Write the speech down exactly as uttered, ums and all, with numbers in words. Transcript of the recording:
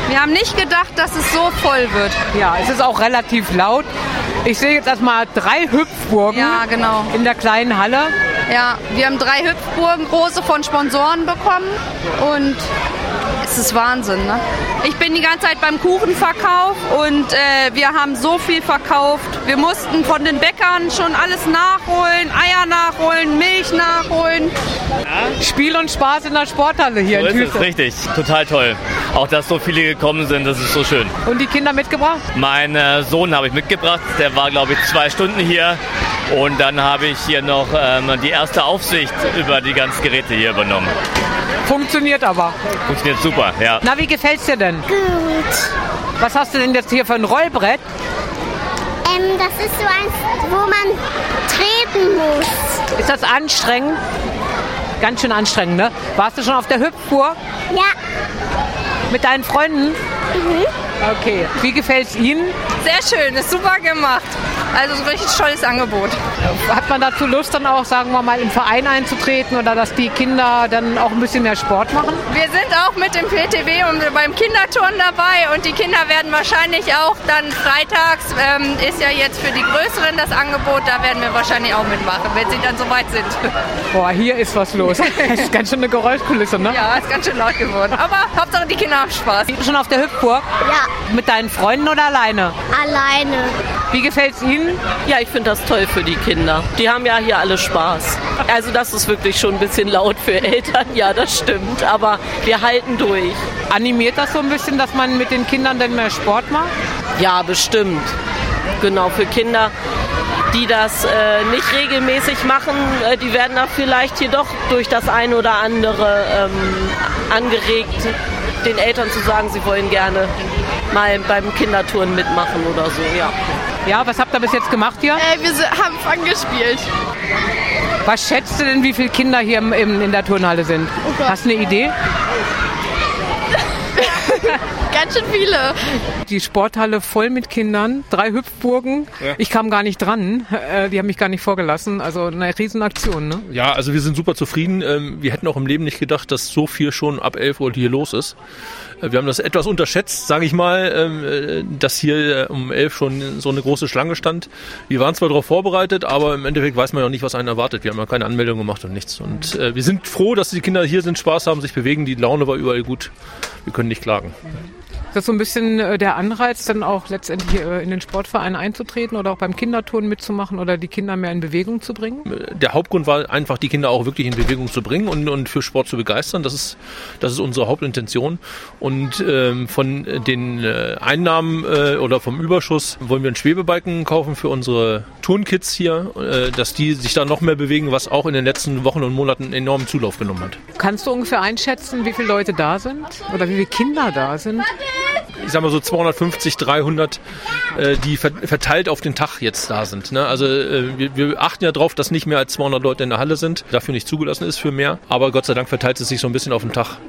Wir haben nicht gedacht, dass es so voll wird. Ja, es ist auch relativ laut. Ich sehe jetzt erstmal drei Hüpfburgen ja, genau. in der kleinen Halle. Ja, wir haben drei Hüpfburgen, große von Sponsoren bekommen und es ist Wahnsinn. Ne? Ich bin die ganze Zeit beim Kuchenverkauf und äh, wir haben so viel verkauft. Wir mussten von den Bäckern schon alles nachholen, Eier nachholen, Milch nachholen. Ja. Spiel und Spaß in der Sporthalle hier so in Tüße. Ist es, richtig, total toll. Auch dass so viele gekommen sind, das ist so schön. Und die Kinder mitgebracht? Mein äh, Sohn habe ich mitgebracht, der war glaube ich zwei Stunden hier. Und dann habe ich hier noch ähm, die erste Aufsicht über die ganzen Geräte hier übernommen. Funktioniert aber. Funktioniert super, ja. Na, wie gefällt's dir denn? Gut. Was hast du denn jetzt hier für ein Rollbrett? Ähm, das ist so eins, wo man treten muss. Ist das anstrengend? Ganz schön anstrengend, ne? Warst du schon auf der Hüpfburg? Ja. Mit deinen Freunden? Mhm. Okay. Wie gefällt's Ihnen? Sehr schön, ist super gemacht. Also so ein richtig tolles Angebot. Hat man dazu Lust, dann auch, sagen wir mal, im Verein einzutreten oder dass die Kinder dann auch ein bisschen mehr Sport machen? Wir sind auch mit dem P T W und beim Kinderturnen dabei und die Kinder werden wahrscheinlich auch dann freitags, ähm, ist ja jetzt für die Größeren das Angebot, da werden wir wahrscheinlich auch mitmachen, wenn sie dann soweit sind. Boah, hier ist was los. Das ist ganz schön eine Geräuschkulisse, ne? Ja, ist ganz schön laut geworden. Aber Hauptsache die Kinder haben Spaß. Bist du schon auf der Hüpfburg? Ja. Mit deinen Freunden oder alleine? Alleine. Wie gefällt's Ihnen? Ja, ich finde das toll für die Kinder. Die haben ja hier alle Spaß. Also das ist wirklich schon ein bisschen laut für Eltern, ja, das stimmt. Aber wir halten durch. Animiert das so ein bisschen, dass man mit den Kindern dann mehr Sport macht? Ja, bestimmt. Genau, für Kinder, die das äh, nicht regelmäßig machen, äh, die werden da vielleicht jedoch durch das ein oder andere ähm, angeregt, den Eltern zu sagen, sie wollen gerne mal beim Kinderturnen mitmachen oder so, ja. Ja, was habt ihr bis jetzt gemacht hier? Äh, wir haben Fang gespielt. Was schätzt du denn, wie viele Kinder hier im, im, in der Turnhalle sind? Oh Hast du eine Idee? Ganz schön viele. Die Sporthalle voll mit Kindern, drei Hüpfburgen. Ja. Ich kam gar nicht dran, äh, die haben mich gar nicht vorgelassen. Also eine Riesenaktion, ne? Ja, also wir sind super zufrieden. Ähm, wir hätten auch im Leben nicht gedacht, dass so viel schon ab elf Uhr hier los ist. Wir haben das etwas unterschätzt, sage ich mal, ähm, dass hier um elf schon so eine große Schlange stand. Wir waren zwar darauf vorbereitet, aber im Endeffekt weiß man ja nicht, was einen erwartet. Wir haben ja keine Anmeldung gemacht und nichts. Und äh, wir sind froh, dass die Kinder hier sind, Spaß haben, sich bewegen. Die Laune war überall gut. Wir können nicht klagen. Ist das so ein bisschen äh, der Anreiz, dann auch letztendlich äh, in den Sportverein einzutreten oder auch beim Kinderturnen mitzumachen oder die Kinder mehr in Bewegung zu bringen? Der Hauptgrund war einfach, die Kinder auch wirklich in Bewegung zu bringen und, und für Sport zu begeistern. Das ist, das ist unsere Hauptintention. Und ähm, von den äh, Einnahmen äh, oder vom Überschuss wollen wir einen Schwebebalken kaufen für unsere Turnkids hier, äh, dass die sich da noch mehr bewegen, was auch in den letzten Wochen und Monaten enormen Zulauf genommen hat. Kannst du ungefähr einschätzen, wie viele Leute da sind oder wie viele Kinder da sind? Ich sag mal so zweihundertfünfzig, dreihundert, äh, die verteilt auf den Tag jetzt da sind. Ne? Also äh, wir, wir achten ja drauf, dass nicht mehr als zweihundert Leute in der Halle sind, dafür nicht zugelassen ist für mehr. Aber Gott sei Dank verteilt es sich so ein bisschen auf den Tag.